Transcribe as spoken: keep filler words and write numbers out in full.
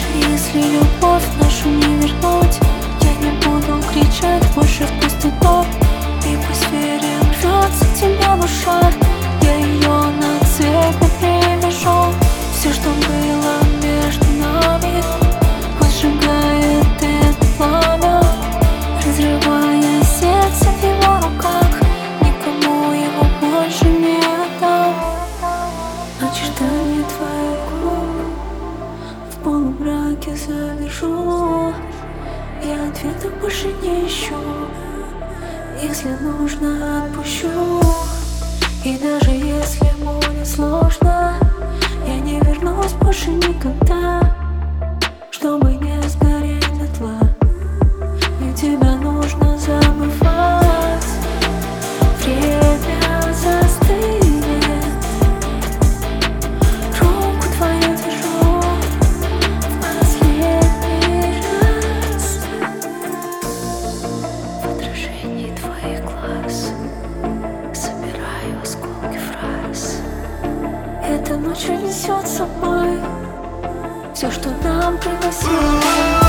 Если любовь нашу не вернуть, я не буду кричать больше в пустоту. И пусть верим, рвется тебя душа, я ее на цепи привяжу. Все, что было между нами, пусть сжигает это пламя, разрывая сердце в его руках. Никому его больше не отдам. Очертания твоих губ в полумраке завяжу. Я ответов больше не ищу, если нужно, отпущу. И даже если будет сложно, я не вернусь больше никогда, чтобы не сгореть дотла. Ведь тебя нужно забывать. Время застынет, руку твою держу в последний раз. В отражении твоих глаз собираю осколки фраз. Эта ночь унесет с собой все, что нам приносило.